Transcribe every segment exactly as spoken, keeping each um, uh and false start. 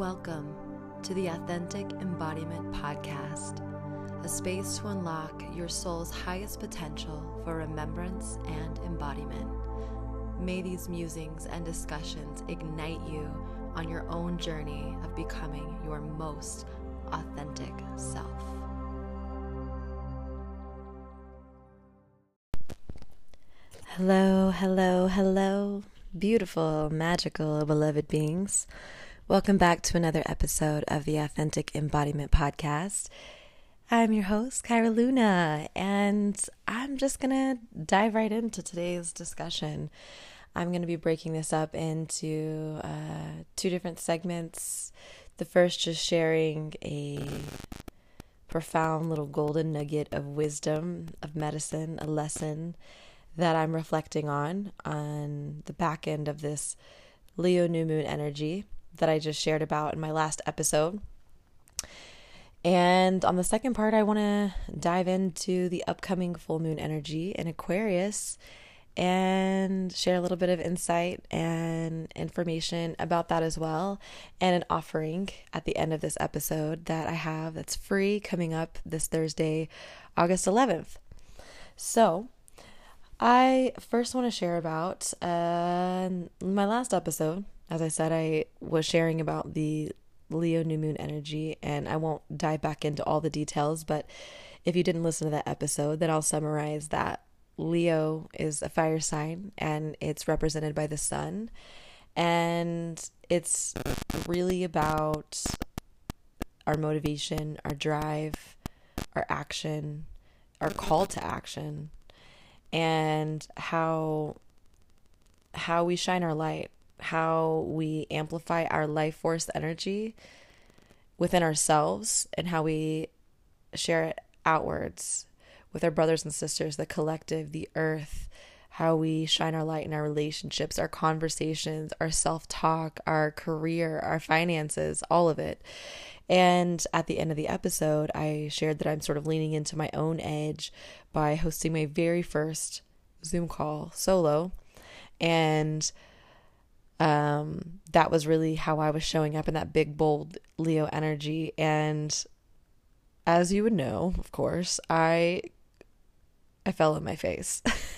Welcome to the Authentic Embodiment Podcast, a space to unlock your soul's highest potential for remembrance and embodiment. May these musings and discussions ignite you on your own journey of becoming your most authentic self. Hello, hello, hello, beautiful, magical, beloved beings. Welcome back to another episode of the Authentic Embodiment Podcast. I'm your host, Kyra Luna, and I'm just going to dive right into today's discussion. I'm going to be breaking this up into uh, two different segments. The first, just sharing a profound little golden nugget of wisdom, of medicine, a lesson that I'm reflecting on on the back end of this Leo new moon energy that I just shared about in my last episode. And on the second part, I want to dive into the upcoming full moon energy in Aquarius and share a little bit of insight and information about that as well, and an offering at the end of this episode that I have that's free coming up this Thursday, August eleventh. So I first want to share about uh, my last episode. As I said, I was sharing about the Leo new moon energy, and I won't dive back into all the details, but if you didn't listen to that episode, then I'll summarize that Leo is a fire sign, and it's represented by the sun, and it's really about our motivation, our drive, our action, our call to action, and how how we shine our light, how we amplify our life force energy within ourselves, and how we share it outwards with our brothers and sisters, the collective, the earth, how we shine our light in our relationships, our conversations, our self-talk, our career, our finances, all of it. And at the end of the episode, I shared that I'm sort of leaning into my own edge by hosting my very first Zoom call solo. And um, that was really how I was showing up in that big, bold Leo energy. And as you would know, of course, I I fell on my face.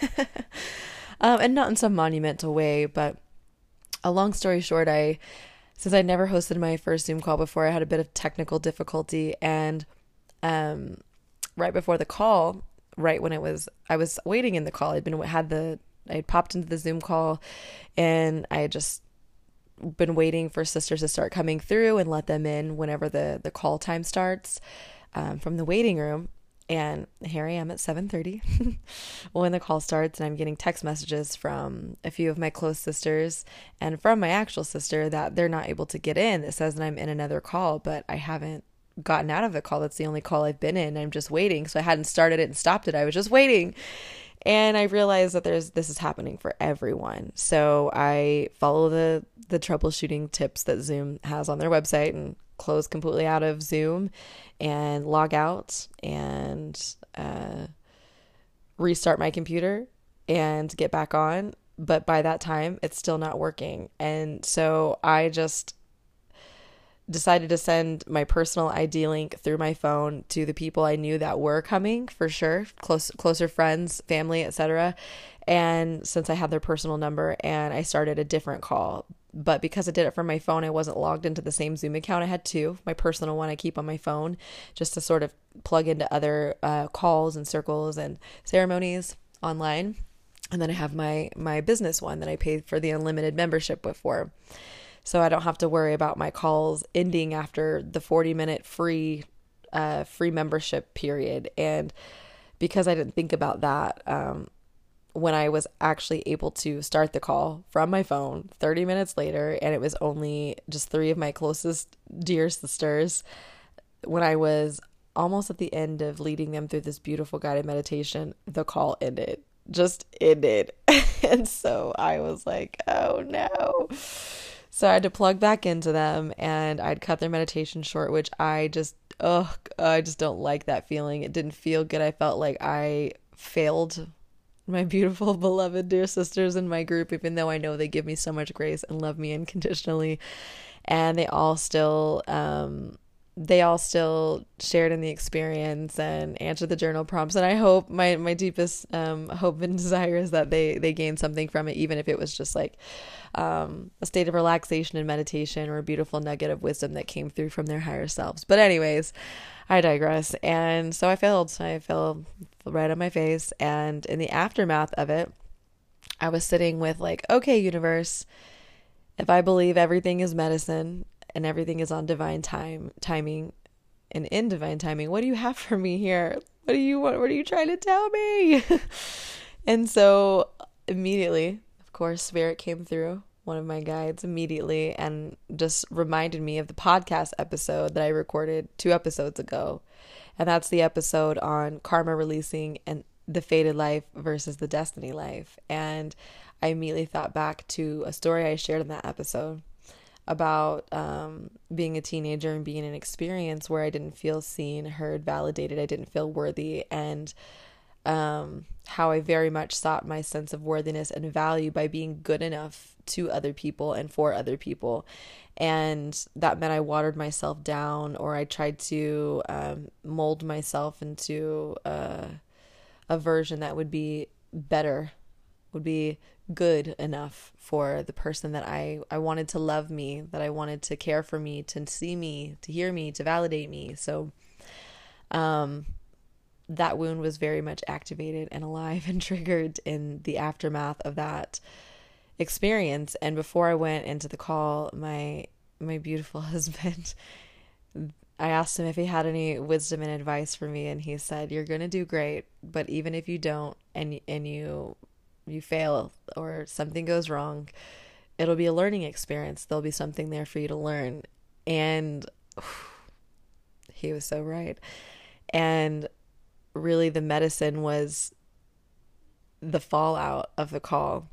um, and not in some monumental way, but a long story short, I since I never hosted my first Zoom call before, I had a bit of technical difficulty. And um, right before the call, right when it was, I was waiting in the call, I'd been, had the, I had popped into the Zoom call, and I had just been waiting for sisters to start coming through and let them in whenever the, the call time starts um, from the waiting room. And here I am at seven thirty when the call starts, and I'm getting text messages from a few of my close sisters and from my actual sister that they're not able to get in. It says that I'm in another call, but I haven't gotten out of the call. That's the only call I've been in. I'm just waiting. So I hadn't started it and stopped it. I was just waiting. And I realized that there's this is happening for everyone. So I follow the the troubleshooting tips that Zoom has on their website and close completely out of Zoom and log out and uh, restart my computer and get back on. But by that time, it's still not working. And so I just decided to send my personal I D link through my phone to the people I knew that were coming for sure, close, closer friends, family, et cetera. And since I had their personal number, and I started a different call, but because I did it from my phone, I wasn't logged into the same Zoom account. I had two, my personal one I keep on my phone just to sort of plug into other uh, calls and circles and ceremonies online. And then I have my, my business one that I paid for the unlimited membership before. So I don't have to worry about my calls ending after the forty minute free, uh, free membership period. And because I didn't think about that, um, when I was actually able to start the call from my phone thirty minutes later, and it was only just three of my closest dear sisters, when I was almost at the end of leading them through this beautiful guided meditation, the call ended, just ended. And so I was like, oh no. So I had to plug back into them, and I'd cut their meditation short, which I just, oh, I just don't like that feeling. It didn't feel good. I felt like I failed my beautiful, beloved, dear sisters in my group, even though I know they give me so much grace and love me unconditionally. And they all still, um, they all still shared in the experience and answered the journal prompts. And I hope my, my deepest um, hope and desire is that they, they gain something from it, even if it was just like um, a state of relaxation and meditation or a beautiful nugget of wisdom that came through from their higher selves. But anyways, I digress. And so I failed. I fell right on my face. And in the aftermath of it, I was sitting with like, okay, universe, if I believe everything is medicine and everything is on divine time, timing and in divine timing, what do you have for me here? What do you want? What are you trying to tell me? And so immediately, of course, Spirit came through, one of my guides, immediately, and just reminded me of the podcast episode that I recorded two episodes ago. And that's the episode on karma releasing and the fated life versus the destiny life. And I immediately thought back to a story I shared in that episode about um, being a teenager and being in an experience where I didn't feel seen, heard, validated. I didn't feel worthy, and um, how I very much sought my sense of worthiness and value by being good enough to other people and for other people. And that meant I watered myself down, or I tried to um, mold myself into uh, a version that would be better, would be good enough for the person that I, I wanted to love me, that I wanted to care for me, to see me, to hear me, to validate me. So um, that wound was very much activated and alive and triggered in the aftermath of that experience. And before I went into the call, my my beautiful husband, I asked him if he had any wisdom and advice for me, and he said, "You're going to do great, but even if you don't and and you you fail or something goes wrong, it'll be a learning experience. There'll be something there for you to learn." And whew, he was so right. And really the medicine was the fallout of the call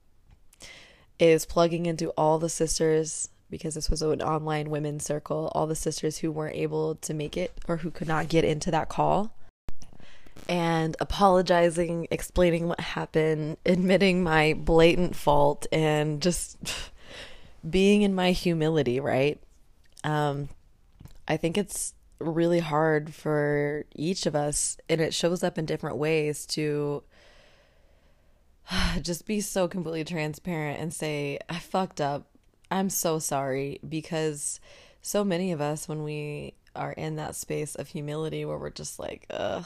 is plugging into all the sisters, because this was an online women's circle, all the sisters who weren't able to make it or who could not get into that call, and apologizing, explaining what happened, admitting my blatant fault, and just being in my humility, right? Um, I think it's really hard for each of us, and it shows up in different ways, to just be so completely transparent and say, I fucked up. I'm so sorry. Because so many of us, when we are in that space of humility where we're just like, ugh,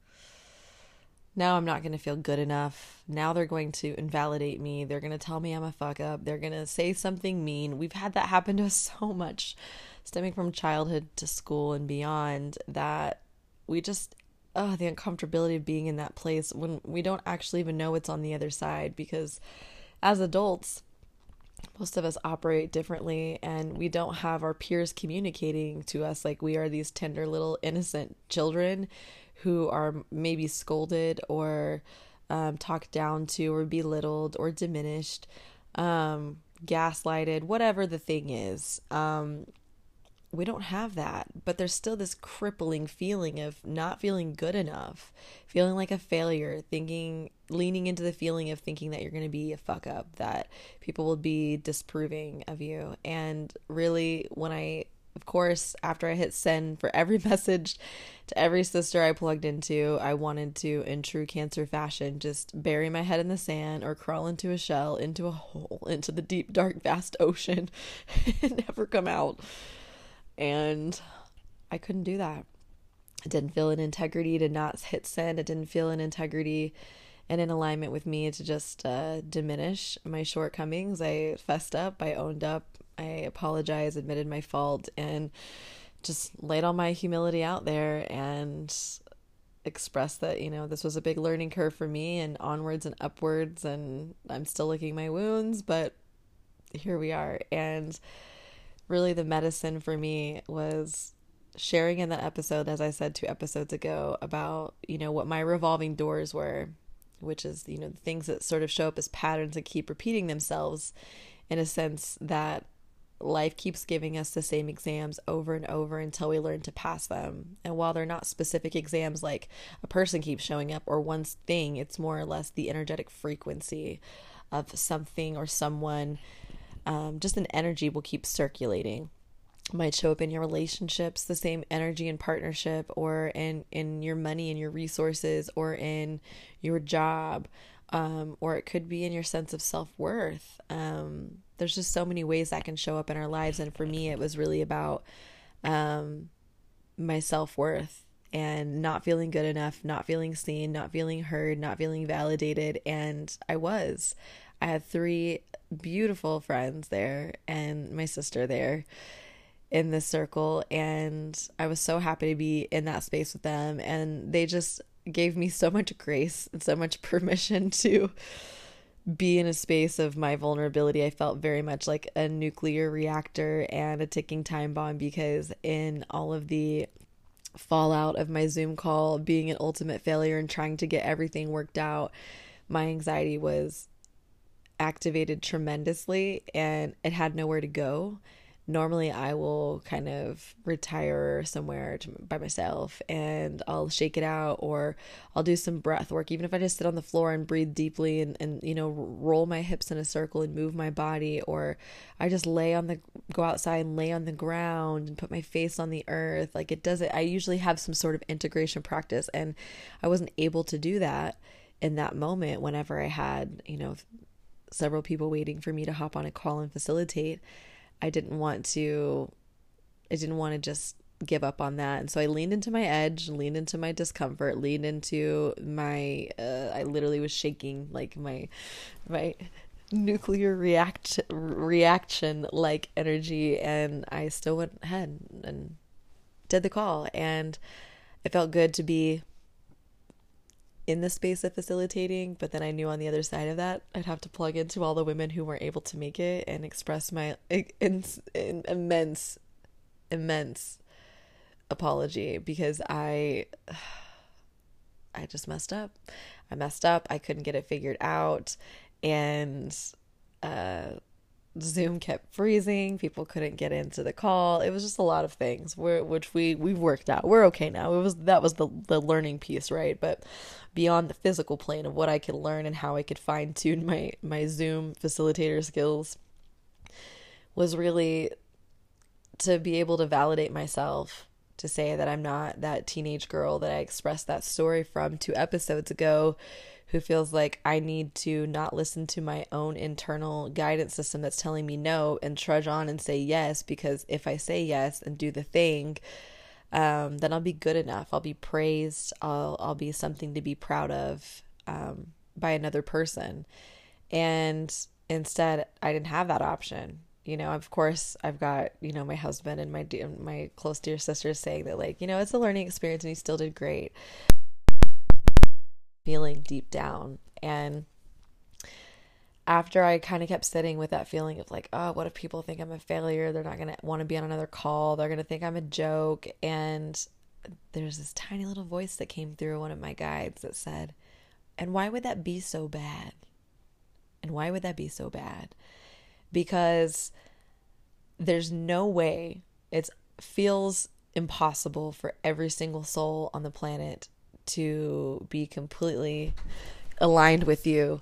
now I'm not going to feel good enough. Now they're going to invalidate me. They're going to tell me I'm a fuck up. They're going to say something mean. We've had that happen to us so much, stemming from childhood to school and beyond, that we just, oh, the uncomfortability of being in that place when we don't actually even know what's on the other side. Because as adults, most of us operate differently, and we don't have our peers communicating to us like we are these tender little innocent children who are maybe scolded or um, talked down to or belittled or diminished, um, gaslighted, whatever the thing is. Um, we don't have that, but there's still this crippling feeling of not feeling good enough, feeling like a failure, thinking, leaning into the feeling of thinking that you're going to be a fuck up, that people will be disapproving of you. And really, when I, of course, after I hit send for every message to every sister I plugged into, I wanted to, in true Cancer fashion, just bury my head in the sand or crawl into a shell, into a hole, into the deep, dark, vast ocean and never come out. And I couldn't do that. It didn't feel an integrity to not hit send. It didn't feel an integrity and in alignment with me to just uh, diminish my shortcomings. I fessed up. I owned up. I apologized, admitted my fault, and just laid all my humility out there and expressed that, you know, this was a big learning curve for me, and onwards and upwards, and I'm still licking my wounds, but here we are. And really the medicine for me was sharing in that episode, as I said two episodes ago, about, you know, what my revolving doors were, which is, you know, the things that sort of show up as patterns that keep repeating themselves, in a sense that life keeps giving us the same exams over and over until we learn to pass them. And while they're not specific exams like a person keeps showing up or one thing, it's more or less the energetic frequency of something or someone. Um, just an energy will keep circulating. Might show up in your relationships, the same energy in partnership, or in in your money and your resources, or in your job, um, or it could be in your sense of self-worth. Um, there's just so many ways that can show up in our lives, and for me it was really about um, my self-worth and not feeling good enough, not feeling seen, not feeling heard, not feeling validated. And I was I had three beautiful friends there and my sister there in this circle, and I was so happy to be in that space with them, and they just gave me so much grace and so much permission to be in a space of my vulnerability. I felt very much like a nuclear reactor and a ticking time bomb, because in all of the fallout of my Zoom call being an ultimate failure and trying to get everything worked out, my anxiety was activated tremendously and it had nowhere to go. Normally I will kind of retire somewhere to, by myself, and I'll shake it out, or I'll do some breath work, even if I just sit on the floor and breathe deeply and, and you know, roll my hips in a circle and move my body, or I just lay on the, go outside and lay on the ground and put my face on the earth. Like it doesn't, I usually have some sort of integration practice, and I wasn't able to do that in that moment whenever I had, you know, several people waiting for me to hop on a call and facilitate. I didn't want to, I didn't want to just give up on that. And so I leaned into my edge, leaned into my discomfort, leaned into my, uh, I literally was shaking, like my, my nuclear react reaction like energy. And I still went ahead and did the call. And it felt good to be in the space of facilitating, but then I knew on the other side of that I'd have to plug into all the women who weren't able to make it and express my in, in, immense immense apology, because I I just messed up. I messed up. I couldn't get it figured out, and uh Zoom kept freezing. People couldn't get into the call. It was just a lot of things, which we we've worked out. We're okay now. It was that was the the learning piece, right? But beyond the physical plane of what I could learn and how I could fine tune my my Zoom facilitator skills, was really to be able to validate myself, to say that I'm not that teenage girl that I expressed that story from two episodes ago, who feels like I need to not listen to my own internal guidance system that's telling me no, and trudge on and say yes, because if I say yes and do the thing, um, then I'll be good enough. I'll be praised. I'll I'll be something to be proud of um, by another person. And instead, I didn't have that option. You know, of course, I've got, you know, my husband and my my close dear sisters saying that, like, you know, it's a learning experience and you still did great. Feeling deep down. And after I kind of kept sitting with that feeling of like, oh, what if people think I'm a failure? They're not going to want to be on another call. They're going to think I'm a joke. And there's this tiny little voice that came through one of my guides that said, and why would that be so bad? And why would that be so bad? Because there's no way, it feels impossible for every single soul on the planet to be completely aligned with you.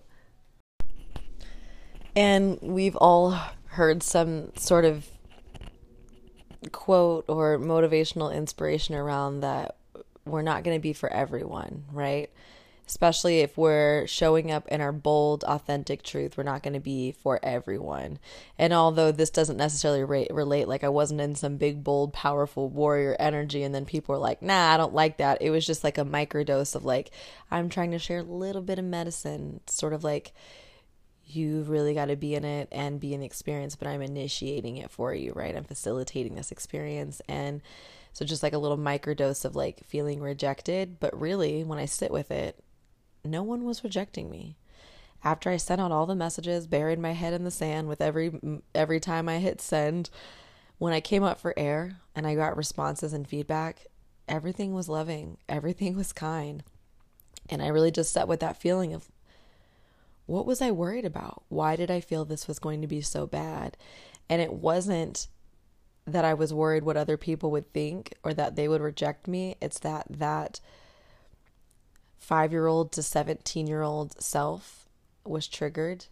And we've all heard some sort of quote or motivational inspiration around that we're not going to be for everyone, right? Especially if we're showing up in our bold, authentic truth, we're not going to be for everyone. And although this doesn't necessarily re- relate, like I wasn't in some big, bold, powerful warrior energy, and then people were like, nah, I don't like that. It was just like a microdose of like, I'm trying to share a little bit of medicine, sort of like, you've really got to be in it and be in the experience, but I'm initiating it for you, right? I'm facilitating this experience. And so just like a little microdose of like feeling rejected, but really when I sit with it, no one was rejecting me. After I sent out all the messages, buried my head in the sand with every every time I hit send, when I came up for air and I got responses and feedback, everything was loving, everything was kind. And I really just sat with that feeling of, what was I worried about? Why did I feel this was going to be so bad? And it wasn't that I was worried what other people would think or that they would reject me. It's that that five-year-old to seventeen-year-old self was triggered,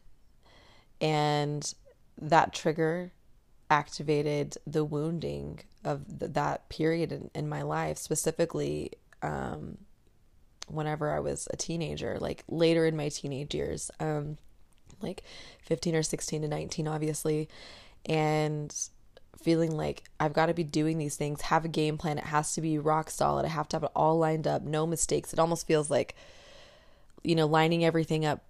and that trigger activated the wounding of th- that period in, in my life, specifically um, whenever I was a teenager, like later in my teenage years, um, like fifteen or sixteen to nineteen, obviously, and feeling like I've got to be doing these things, have a game plan. It has to be rock solid. I have to have it all lined up, no mistakes. It almost feels like, you know, lining everything up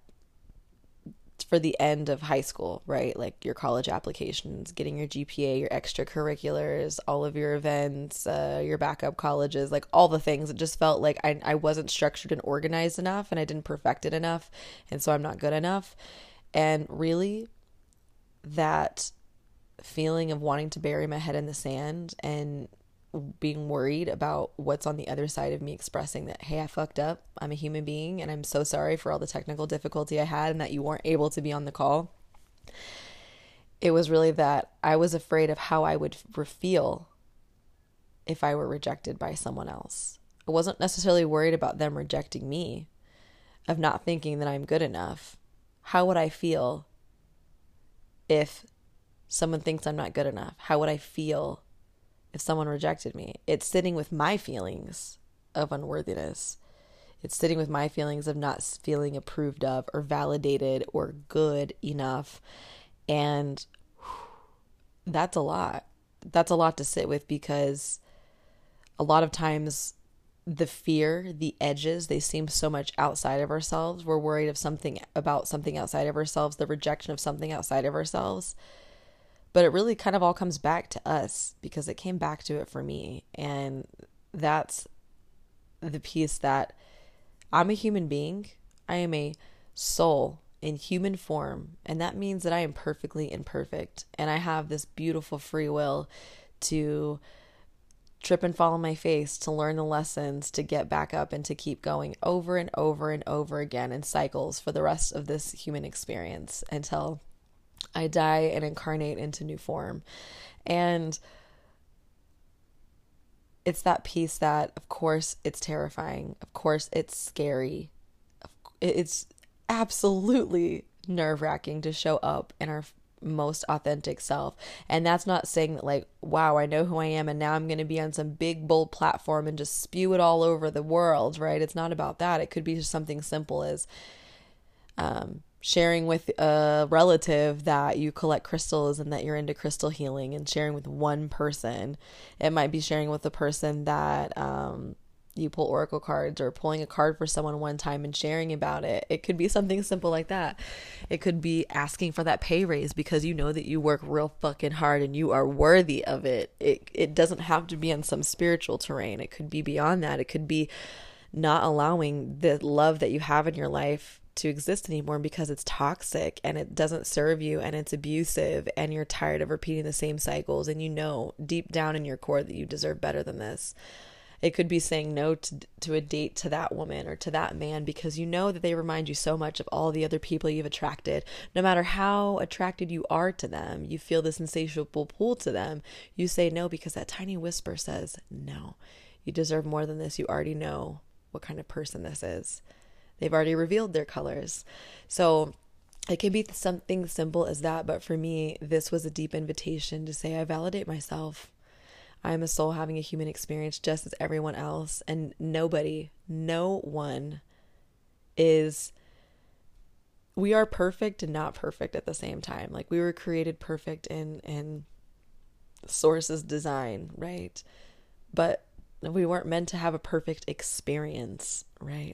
for the end of high school, right? Like your college applications, getting your G P A, your extracurriculars, all of your events, uh, your backup colleges, like all the things. It just felt like I, I wasn't structured and organized enough, and I didn't perfect it enough. And so I'm not good enough. And really, that feeling of wanting to bury my head in the sand and being worried about what's on the other side of me expressing that, hey, I fucked up. I'm a human being and I'm so sorry for all the technical difficulty I had and that you weren't able to be on the call. It was really that I was afraid of how I would feel if I were rejected by someone else. I wasn't necessarily worried about them rejecting me, of not thinking that I'm good enough. How would I feel if someone thinks I'm not good enough? How would I feel if someone rejected me? It's sitting with my feelings of unworthiness. It's sitting with my feelings of not feeling approved of or validated or good enough. And that's a lot. That's a lot to sit with, because a lot of times the fear, the edges, they seem so much outside of ourselves. We're worried of something about something outside of ourselves, the rejection of something outside of ourselves. But it really kind of all comes back to us, because it came back to it for me. And that's the piece that I'm a human being. I am a soul in human form. And that means that I am perfectly imperfect. And I have this beautiful free will to trip and fall on my face, to learn the lessons, to get back up, and to keep going over and over and over again in cycles for the rest of this human experience until I die and incarnate into new form. And it's that piece that, of course, it's terrifying. Of course, it's scary. It's absolutely nerve-wracking to show up in our most authentic self. And that's not saying that, like, wow, I know who I am and now I'm going to be on some big, bold platform and just spew it all over the world, right? It's not about that. It could be just something simple as um, sharing with a relative that you collect crystals and that you're into crystal healing, and sharing with one person. It might be sharing with the person that um, you pull oracle cards, or pulling a card for someone one time and sharing about it. It could be something simple like that. It could be asking for that pay raise because you know that you work real fucking hard and you are worthy of it. It it doesn't have to be on some spiritual terrain. It could be beyond that. It could be not allowing the love that you have in your life to exist anymore because it's toxic and it doesn't serve you and it's abusive, and you're tired of repeating the same cycles, and you know deep down in your core that you deserve better than this. It could be saying no to, to a date to that woman or to that man because you know that they remind you so much of all the other people you've attracted. No matter how attracted you are to them, you feel this insatiable pull to them. You say no because that tiny whisper says, no, you deserve more than this. You already know what kind of person this is. They've already revealed their colors. So it can be something simple as that. But for me, this was a deep invitation to say, I validate myself. I'm a soul having a human experience just as everyone else. And nobody, no one is, we are perfect and not perfect at the same time. Like, we were created perfect in, in Source's design, right? But we weren't meant to have a perfect experience, right?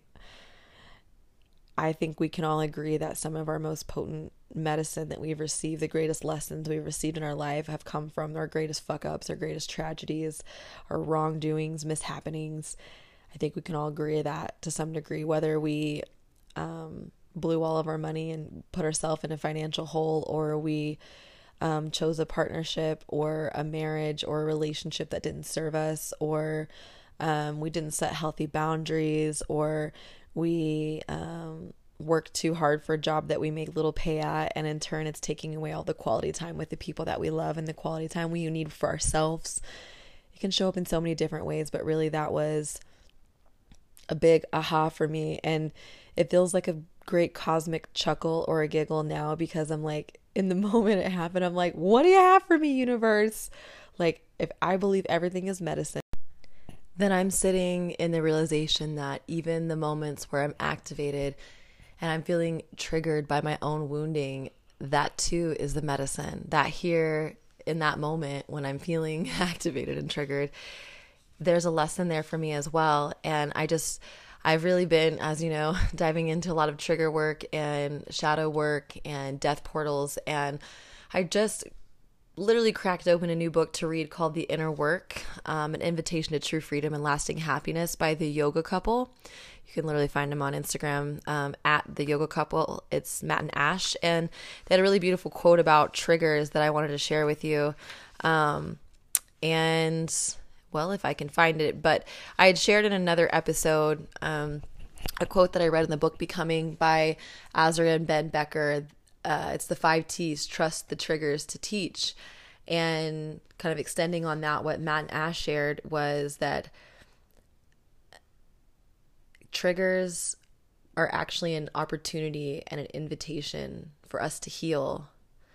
I think we can all agree that some of our most potent medicine that we've received, the greatest lessons we've received in our life, have come from our greatest fuck-ups, our greatest tragedies, our wrongdoings, mishappenings. I think we can all agree that to some degree, whether we um, blew all of our money and put ourselves in a financial hole, or we um, chose a partnership or a marriage or a relationship that didn't serve us, or um, we didn't set healthy boundaries, or we um, work too hard for a job that we make little pay at, and in turn it's taking away all the quality time with the people that we love and the quality time we need for ourselves. It can show up in so many different ways, but really that was a big aha for me, and it feels like a great cosmic chuckle or a giggle now, because I'm like, in the moment it happened, I'm like, what do you have for me, universe? Like, if I believe everything is medicine, then I'm sitting in the realization that even the moments where I'm activated and I'm feeling triggered by my own wounding, that too is the medicine. That here in that moment when I'm feeling activated and triggered, there's a lesson there for me as well. And I just, I've really been, as you know, diving into a lot of trigger work and shadow work and death portals. And I just literally cracked open a new book to read called The Inner Work, um, An Invitation to True Freedom and Lasting Happiness by The Yoga Couple. You can literally find them on Instagram um, at The Yoga Couple. It's Matt and Ash. And they had a really beautiful quote about triggers that I wanted to share with you. Um, and, well, if I can find it. But I had shared in another episode um, a quote that I read in the book Becoming by Azra and Ben Becker. Uh, it's the five T's: trust the triggers to teach. And kind of extending on that, what Matt and Ash shared was that triggers are actually an opportunity and an invitation for us to heal.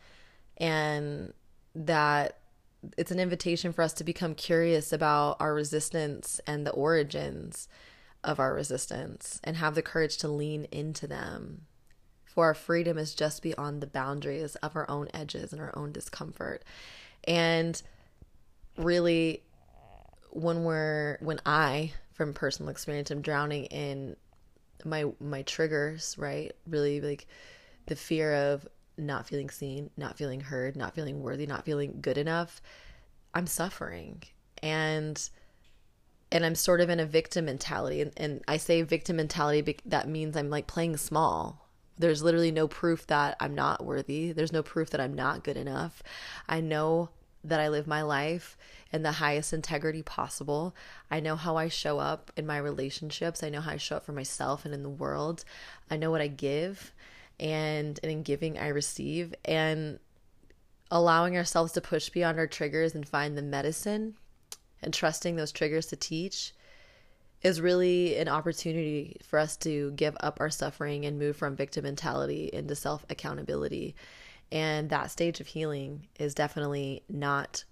And that it's an invitation for us to become curious about our resistance and the origins of our resistance and have the courage to lean into them. For our freedom is just beyond the boundaries of our own edges and our own discomfort. And really, when we're, when I, from personal experience, am drowning in my, my triggers, right? Really like the fear of not feeling seen, not feeling heard, not feeling worthy, not feeling good enough, I'm suffering. And and I'm sort of in a victim mentality. And, and I say victim mentality, that means I'm like playing small. There's literally no proof that I'm not worthy. There's no proof that I'm not good enough. I know that I live my life in the highest integrity possible. I know how I show up in my relationships. I know how I show up for myself and in the world. I know what I give, and, and in giving I receive. And allowing ourselves to push beyond our triggers and find the medicine and trusting those triggers to teach is really an opportunity for us to give up our suffering and move from victim mentality into self-accountability. And that stage of healing is definitely not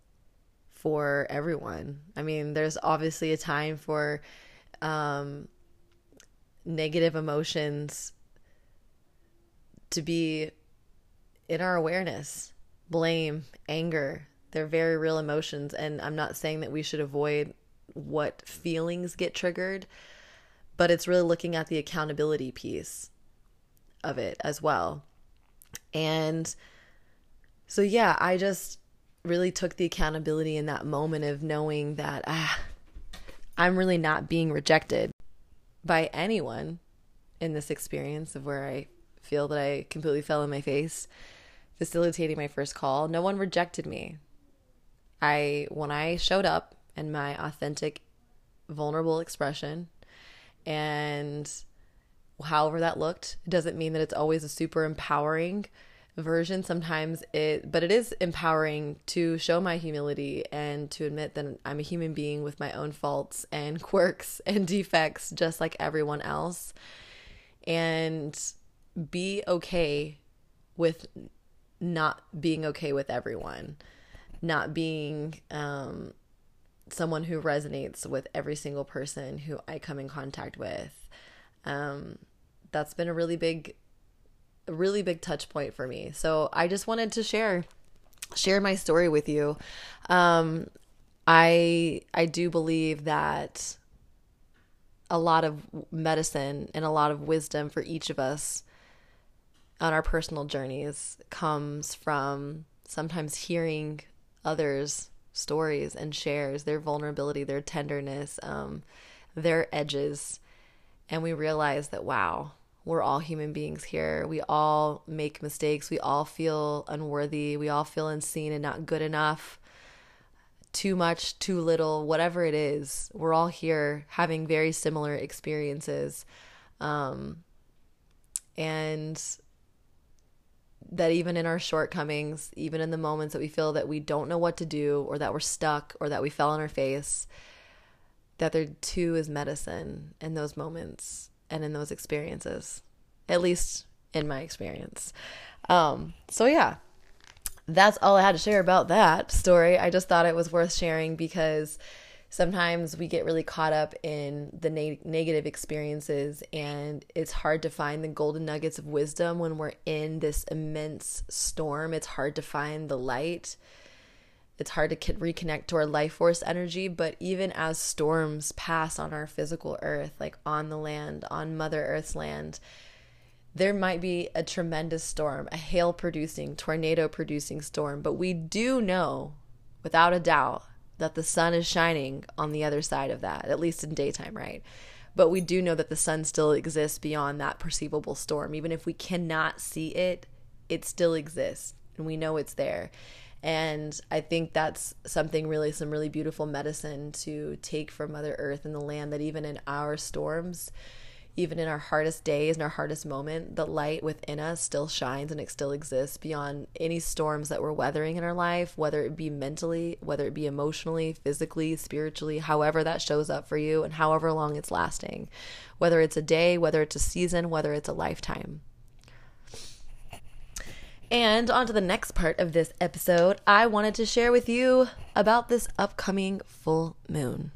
for everyone. I mean, there's obviously a time for um, negative emotions to be in our awareness. Blame, anger, they're very real emotions. And I'm not saying that we should avoid what feelings get triggered, but it's really looking at the accountability piece of it as well. And so, yeah, I just really took the accountability in that moment of knowing that ah, I'm really not being rejected by anyone in this experience of where I feel that I completely fell on my face facilitating my first call. No one rejected me. I, when I showed up in my authentic, vulnerable expression, and however that looked, it doesn't mean that it's always a super empowering version. Sometimes it, but it is empowering to show my humility and to admit that I'm a human being with my own faults and quirks and defects, just like everyone else, and be okay with not being okay with everyone, not being um, someone who resonates with every single person who I come in contact with. Um, that's been a really big, a really big touch point for me. So I just wanted to share, share my story with you. Um, I, I do believe that a lot of medicine and a lot of wisdom for each of us on our personal journeys comes from sometimes hearing others' stories and shares, their vulnerability, their tenderness, um, their edges. And we realize that, wow, we're all human beings here. We all make mistakes. We all feel unworthy. We all feel unseen and not good enough. Too much, too little, whatever it is. We're all here having very similar experiences. Um, and that even in our shortcomings, even in the moments that we feel that we don't know what to do, or that we're stuck, or that we fell on our face, that there too is medicine in those moments and in those experiences, at least in my experience. Um, so yeah, that's all I had to share about that story. I just thought it was worth sharing because sometimes we get really caught up in the na- negative experiences, and it's hard to find the golden nuggets of wisdom when we're in this immense storm. It's hard to find the light. It's hard to reconnect to our life force energy. But even as storms pass on our physical earth, like on the land, on Mother Earth's land, there might be a tremendous storm, a hail producing, tornado producing storm. But we do know without a doubt that the sun is shining on the other side of that, at least in daytime, right? But we do know that the sun still exists beyond that perceivable storm. Even if we cannot see it, it still exists, and we know it's there. And I think that's something really, some really beautiful medicine to take from Mother Earth and the land, that even in our storms, even in our hardest days and our hardest moment, the light within us still shines and it still exists beyond any storms that we're weathering in our life, whether it be mentally, whether it be emotionally, physically, spiritually, however that shows up for you and however long it's lasting, whether it's a day, whether it's a season, whether it's a lifetime. And on to the next part of this episode, I wanted to share with you about this upcoming full moon.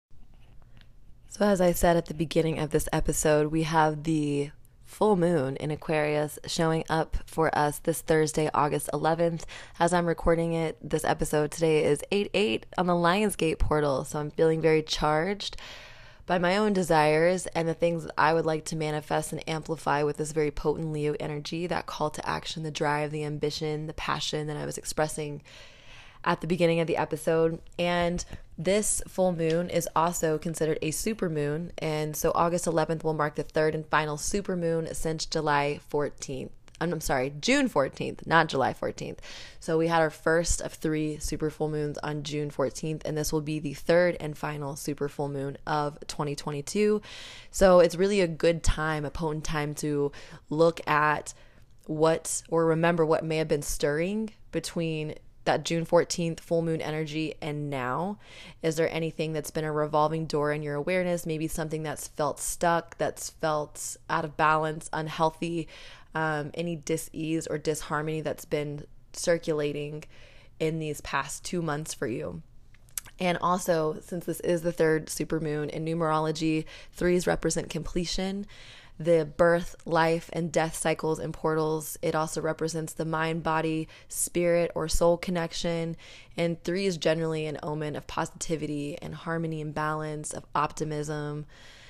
So as I said at the beginning of this episode, we have the full moon in Aquarius showing up for us this Thursday, August eleventh. As I'm recording it, this episode today is eight eight on the Lionsgate portal. So I'm feeling very charged by my own desires and the things that I would like to manifest and amplify with this very potent Leo energy, that call to action, the drive, the ambition, the passion that I was expressing at the beginning of the episode. And this full moon is also considered a super moon, and so August eleventh will mark the third and final super moon since July fourteenth. I'm sorry, June fourteenth, not July fourteenth. So we had our first of three super full moons on June fourteenth, and this will be the third and final super full moon of twenty twenty-two. So it's really a good time, a potent time to look at what, or remember what may have been stirring between that June fourteenth full moon energy and now. Is there anything that's been a revolving door in your awareness? Maybe something that's felt stuck, that's felt out of balance, unhealthy, um, any dis-ease or disharmony that's been circulating in these past two months for you. And also, since this is the third supermoon in numerology, threes represent completion, the birth, life, and death cycles and portals. It also represents the mind, body, spirit, or soul connection. And three is generally an omen of positivity and harmony and balance, of optimism.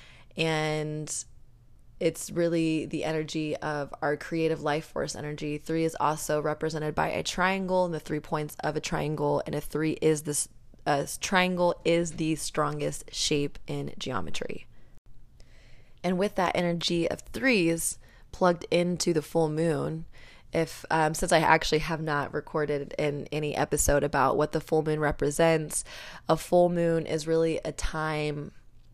And it's really the energy of our creative life force energy. Three is also represented by a triangle and the three points of a triangle. And a three is this uh, triangle is the strongest shape in geometry. And with that energy of threes plugged into the full moon, if um, since I actually have not recorded in any episode about what the full moon represents, a full moon is really a time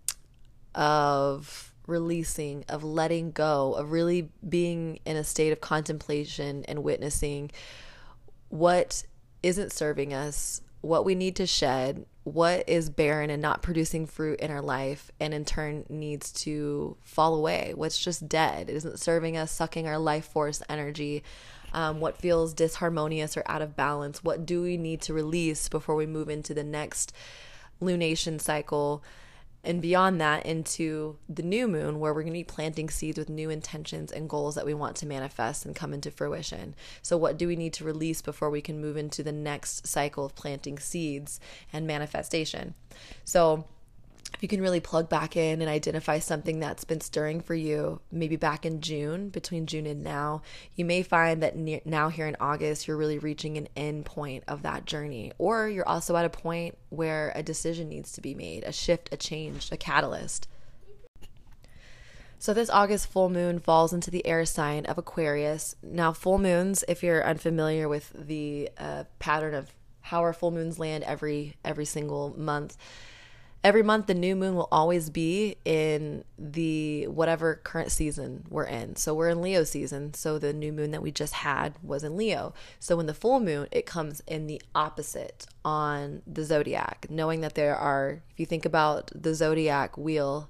of releasing, of letting go, of really being in a state of contemplation and witnessing what isn't serving us, what we need to shed, what is barren and not producing fruit in our life, and in turn needs to fall away, what's just dead, it isn't serving us, sucking our life force energy, um, what feels disharmonious or out of balance, what do we need to release before we move into the next lunation cycle, and beyond that into the new moon, where we're going to be planting seeds with new intentions and goals that we want to manifest and come into fruition. So what do we need to release before we can move into the next cycle of planting seeds and manifestation? So if you can really plug back in and identify something that's been stirring for you, maybe back in June, between June and now, you may find that near, now here in August, you're really reaching an end point of that journey. Or you're also at a point where a decision needs to be made, a shift, a change, a catalyst. So this August full moon falls into the air sign of Aquarius. Now, full moons, if you're unfamiliar with the uh, pattern of how our full moons land every every single month, Every month, the new moon will always be in the whatever current season we're in. So we're in Leo season. So the new moon that we just had was in Leo. So when the full moon, it comes in the opposite on the zodiac, knowing that there are, if you think about the zodiac wheel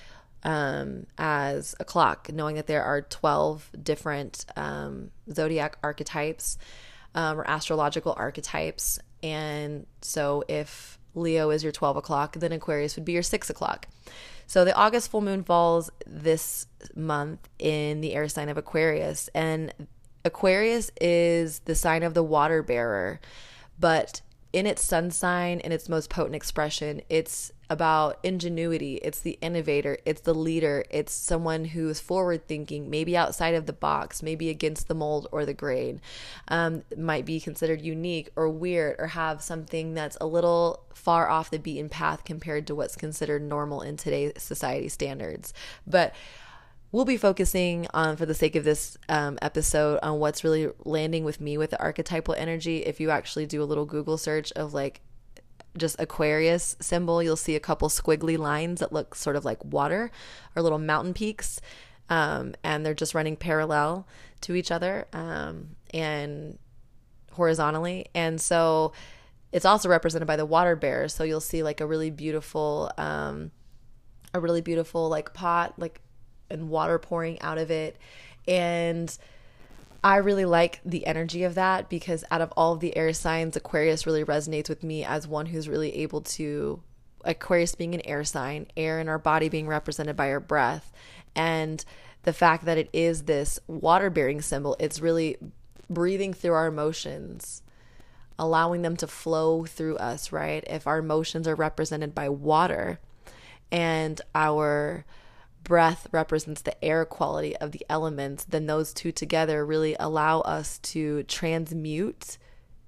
um, as a clock, knowing that there are twelve different um, zodiac archetypes um, or astrological archetypes. And so if Leo is your twelve o'clock, then Aquarius would be your six o'clock. So the August full moon falls this month in the air sign of Aquarius. And Aquarius is the sign of the water bearer. But in its sun sign, in its most potent expression, it's about ingenuity. It's the innovator. It's the leader. It's someone who is forward thinking, maybe outside of the box, maybe against the mold or the grain, um, might be considered unique or weird or have something that's a little far off the beaten path compared to what's considered normal in today's society standards. But we'll be focusing on, for the sake of this um, episode, on what's really landing with me with the archetypal energy. If you actually do a little Google search of like just Aquarius symbol, you'll see a couple squiggly lines that look sort of like water or little mountain peaks. Um, and they're just running parallel to each other um, and horizontally. And so it's also represented by the water bear. So you'll see like a really beautiful, um, a really beautiful like pot, like, and water pouring out of it. And I really like the energy of that, because out of all of the air signs, Aquarius really resonates with me as one who's really able to, Aquarius being an air sign, air in our body being represented by our breath. And the fact that it is this water bearing symbol, it's really breathing through our emotions, allowing them to flow through us, right? If our emotions are represented by water and our breath represents the air quality of the elements, then those two together really allow us to transmute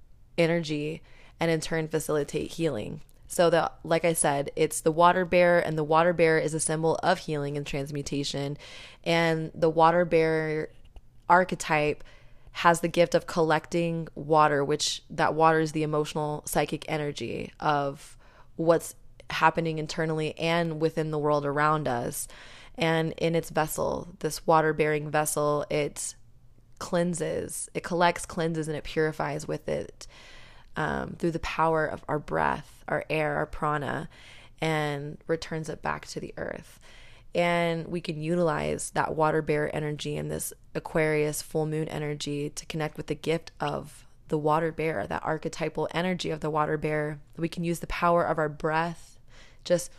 energy and in turn facilitate healing. So that, like I said, it's the water bear, and the water bear is a symbol of healing and transmutation. And the water bear archetype has the gift of collecting water, which that water is the emotional psychic energy of what's happening internally and within the world around us. And in its vessel, this water-bearing vessel, it cleanses, it collects, cleanses, and it purifies with it um, through the power of our breath, our air, our prana, and returns it back to the earth. And we can utilize that water bear energy and this Aquarius full moon energy to connect with the gift of the water bear, that archetypal energy of the water bear. We can use the power of our breath, just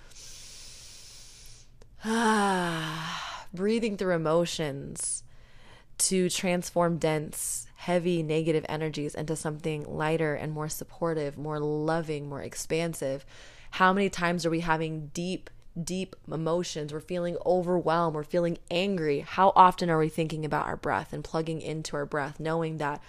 Ah, breathing through emotions to transform dense, heavy, negative energies into something lighter and more supportive, more loving, more expansive. How many times are we having deep, deep emotions? We're feeling overwhelmed. We're feeling angry. How often are we thinking about our breath and plugging into our breath, knowing that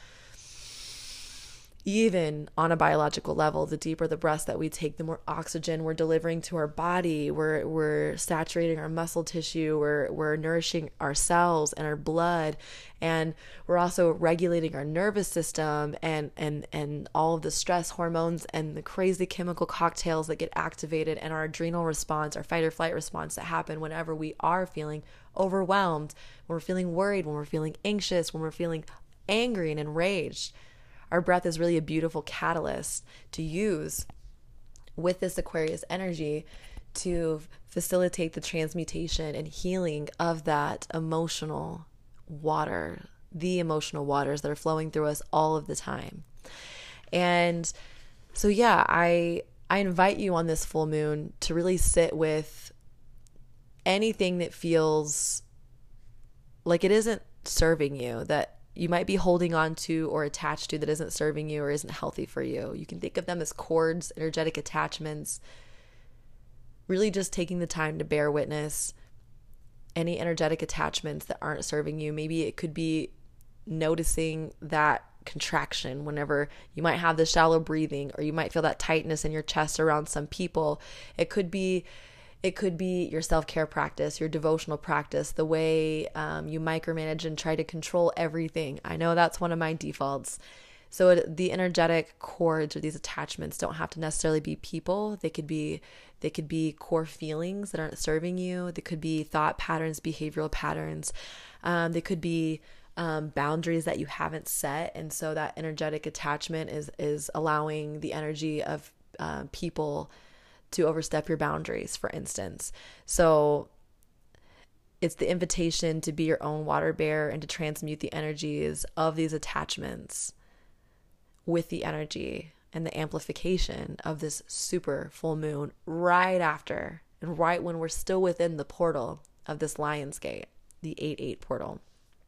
even on a biological level, the deeper the breaths that we take, the more oxygen we're delivering to our body. We're we're saturating our muscle tissue. We're we're nourishing our cells and our blood, and we're also regulating our nervous system and and and all of the stress hormones and the crazy chemical cocktails that get activated, and our adrenal response, our fight or flight response that happen whenever we are feeling overwhelmed, when we're feeling worried, when we're feeling anxious, when we're feeling angry and enraged. Our breath is really a beautiful catalyst to use with this Aquarius energy to facilitate the transmutation and healing of that emotional water, the emotional waters that are flowing through us all of the time. And so, yeah, I I invite you on this full moon to really sit with anything that feels like it isn't serving you, that you might be holding on to or attached to, that isn't serving you or isn't healthy for you. You can think of them as cords, energetic attachments. Really just taking the time to bear witness any energetic attachments that aren't serving you. Maybe it could be noticing that contraction whenever you might have the shallow breathing, or you might feel that tightness in your chest around some people. It could be It could be your self-care practice, your devotional practice, the way um, you micromanage and try to control everything. I know that's one of my defaults. So it, the energetic cords or these attachments don't have to necessarily be people. They could be they could be core feelings that aren't serving you. They could be thought patterns, behavioral patterns. Um, they could be um, boundaries that you haven't set, and so that energetic attachment is is allowing the energy of uh, people to overstep your boundaries, for instance. So it's the invitation to be your own water bearer and to transmute the energies of these attachments with the energy and the amplification of this super full moon right after and right when we're still within the portal of this Lion's Gate, the eight eight portal.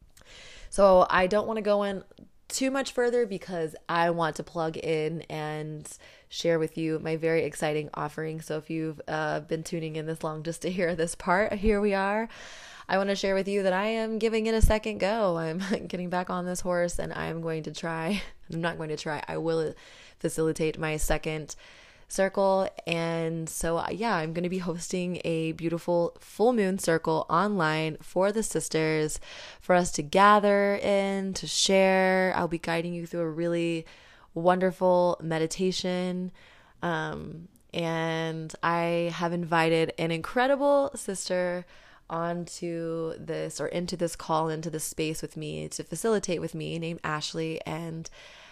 So I don't want to go in too much further because I want to plug in and share with you my very exciting offering. So if you've uh, been tuning in this long just to hear this part, here we are. I want to share with you that I am giving it a second go. I'm getting back on this horse and I'm going to try, I'm not going to try, I will facilitate my second circle. And so, yeah, I'm going to be hosting a beautiful full moon circle online for the sisters for us to gather in, to share. I'll be guiding you through a really wonderful meditation. Um, and I have invited an incredible sister onto this or into this call, into this space with me to facilitate with me, named Ashley. And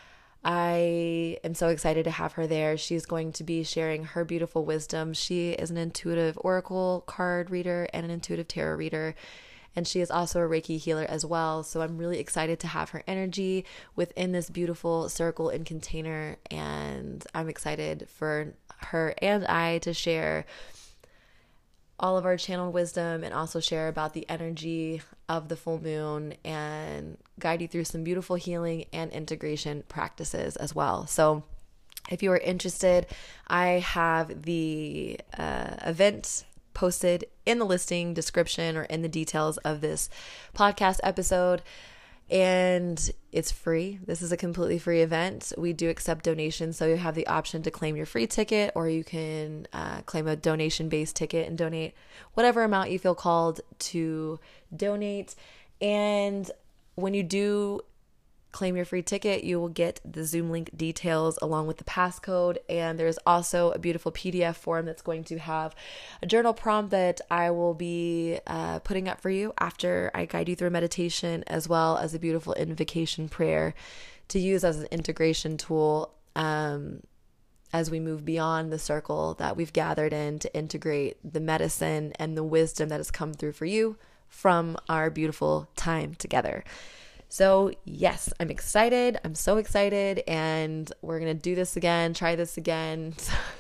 I am so excited to have her there. She's going to be sharing her beautiful wisdom. She is an intuitive oracle card reader and an intuitive tarot reader. And she is also a Reiki healer as well. So I'm really excited to have her energy within this beautiful circle and container. And I'm excited for her and I to share all of our channeled wisdom and also share about the energy of the full moon and guide you through some beautiful healing and integration practices as well. So if you are interested, I have the uh, event posted in the listing description or in the details of this podcast episode. And it's free. This is a completely free event. We do accept donations, so you have the option to claim your free ticket, or you can uh, claim a donation-based ticket and donate whatever amount you feel called to donate. And when you do claim your free ticket, you will get the Zoom link details along with the passcode. And there's also a beautiful P D F form that's going to have a journal prompt that I will be uh, putting up for you after I guide you through a meditation, as well as a beautiful invocation prayer to use as an integration tool um, as we move beyond the circle that we've gathered in to integrate the medicine and the wisdom that has come through for you from our beautiful time together. So yes, I'm excited. I'm so excited, and we're going to do this again, try this again.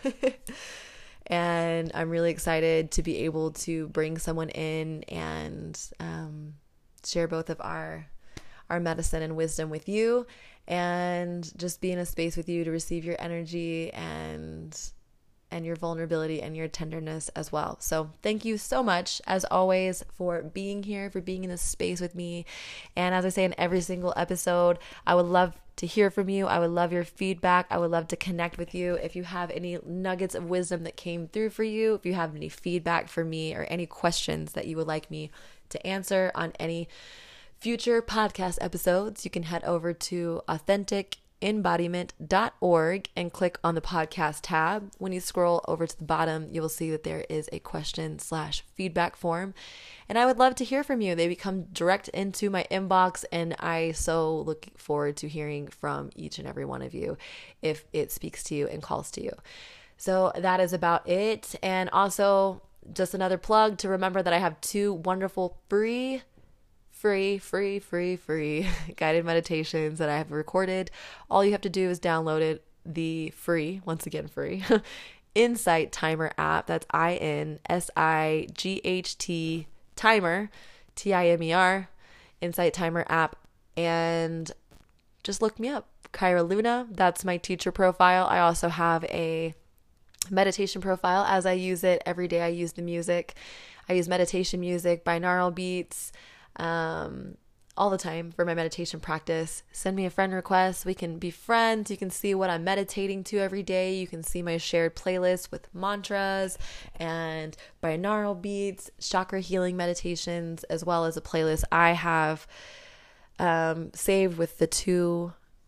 And I'm really excited to be able to bring someone in and um, share both of our our medicine and wisdom with you, and just be in a space with you to receive your energy and and your vulnerability and your tenderness as well. So thank you so much, as always, for being here, for being in this space with me. And as I say in every single episode, I would love to hear from you. I would love your feedback. I would love to connect with you. If you have any nuggets of wisdom that came through for you, if you have any feedback for me or any questions that you would like me to answer on any future podcast episodes, you can head over to authentic embodiment dot org and click on the podcast tab. When you scroll over to the bottom, you will see that there is a question slash feedback form, and I would love to hear from you. They become direct into my inbox, and I so look forward to hearing from each and every one of you if it speaks to you and calls to you. So that is about it. And also, just another plug to remember that I have two wonderful free free, free, free, free guided meditations that I have recorded. All you have to do is download it, the free, once again, free, Insight Timer app. That's I N S I G H T Timer, T I M E R, Insight Timer app. And just look me up, Kyra Luna. That's my teacher profile. I also have a meditation profile. As I use it every day, I use the music. I use meditation music, binaural beats, um, all the time for my meditation practice. Send me a friend request. We can be friends. You can see what I'm meditating to every day. You can see my shared playlist with mantras and binaural beats, chakra healing meditations, as well as a playlist I have um, saved with the two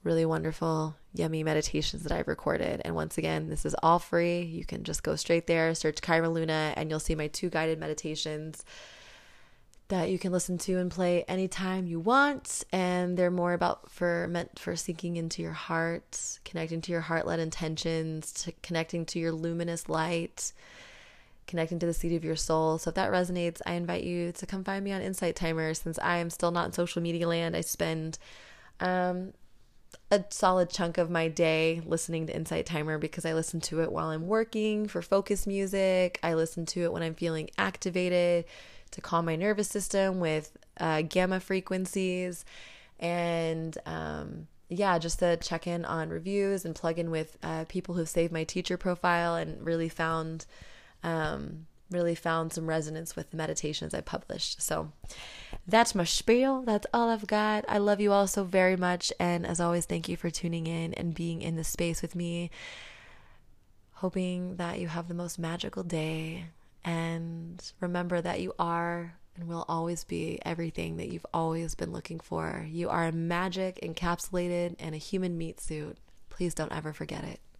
really wonderful, yummy meditations that I've recorded. And once again, this is all free. You can just go straight there, search Kyra Luna, and you'll see my two guided meditations that you can listen to and play anytime you want. And they're more about for meant for sinking into your heart, connecting to your heart-led intentions, to connecting to your luminous light, connecting to the seed of your soul. So if that resonates, I invite you to come find me on Insight Timer. Since I am still not in social media land, I spend um, a solid chunk of my day listening to Insight Timer because I listen to it while I'm working for focus music. I listen to it when I'm feeling activated to calm my nervous system with uh, gamma frequencies. And um, yeah, just to check in on reviews and plug in with uh, people who've saved my teacher profile and really found um, really found some resonance with the meditations I published. So that's my spiel. That's all I've got. I love you all so very much. And as always, thank you for tuning in and being in this space with me. Hoping that you have the most magical day. And remember that you are and will always be everything that you've always been looking for. You are a magic encapsulated in a human meat suit. Please don't ever forget it.